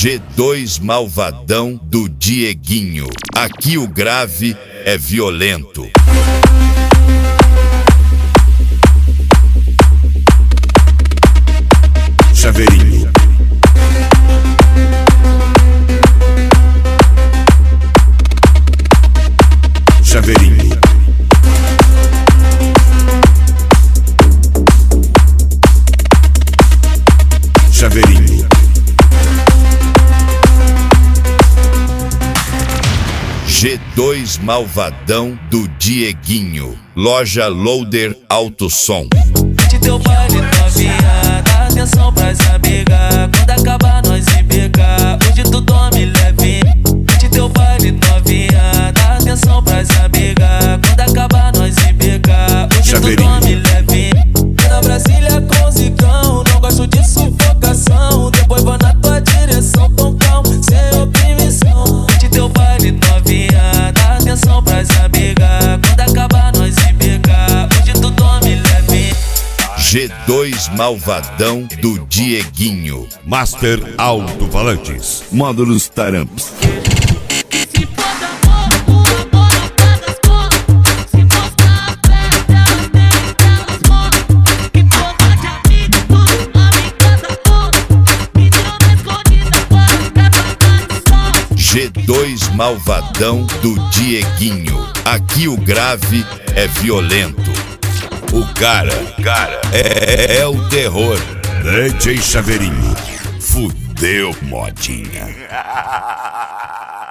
G2 Malvadão do Dieguinho. Aqui o grave é violento. Chaveirinho. Chaveirinho. Chaveirinho. G2 Malvadão do Dieguinho. Loja Loader Alto Som. De teu baile novinha, dá atenção pras amigas. Quando acabar nós embicar, hoje tu dorme leve. De teu baile novinha, dá atenção pras amigas. Quando acabar nós embicar, hoje tu dorme leve. Da Brasília com zicão, não gosto de sufocação. Depois vou na tua direção com calma, sem oprimição. De teu baile novinha, dá atenção pras amigas. Quando acabar nós embicar, hoje tu dorme leve. G2 Malvadão do Dieguinho. Master Alto-Falantes. Módulos Taramps. Se for de amor, o amor não paga as contas. Se for pra festa, elas têm elas morrem. Que porra de amigo, tudo homem casa porra. Me deu na escondida, agora pra pagar de som. G2 Malvadão do Dieguinho. Aqui o grave é violento. O cara é o terror. DJ Chaveirinho. Fudeu, modinha.